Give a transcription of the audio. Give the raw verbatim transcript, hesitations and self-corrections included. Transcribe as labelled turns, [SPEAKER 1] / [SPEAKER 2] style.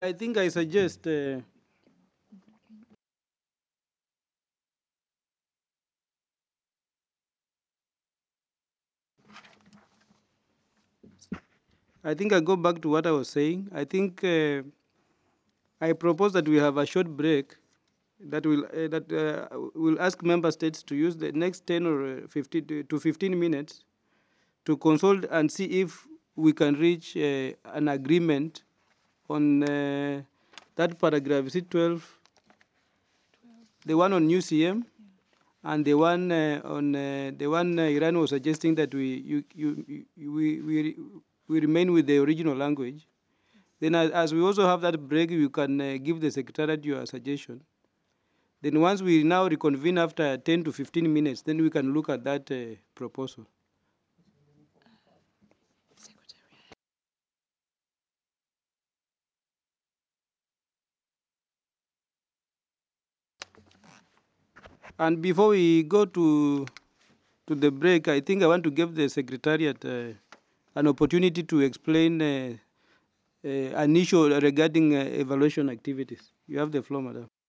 [SPEAKER 1] I think I suggest. Uh, I think I go back to what I was saying. I think uh, I propose that we have a short break that will uh, that uh, will ask member states to use the next ten or uh, fifteen to to fifteen minutes to consult and see if we can reach uh, an agreement on uh, that paragraph. Is it twelve? The one on U C M and the one uh, on uh, the one uh, Iran was suggesting that we you, you, you, we, we we remain with the original language. Then, as, as we also have that break, you can uh, give the secretariat your suggestion. Then, once we now reconvene after ten to fifteen minutes, then we can look at that uh, proposal. And before we go to to the break, I think I want to give the secretariat uh, an opportunity to explain uh, uh, an issue regarding uh, evaluation activities. You have the floor, madam.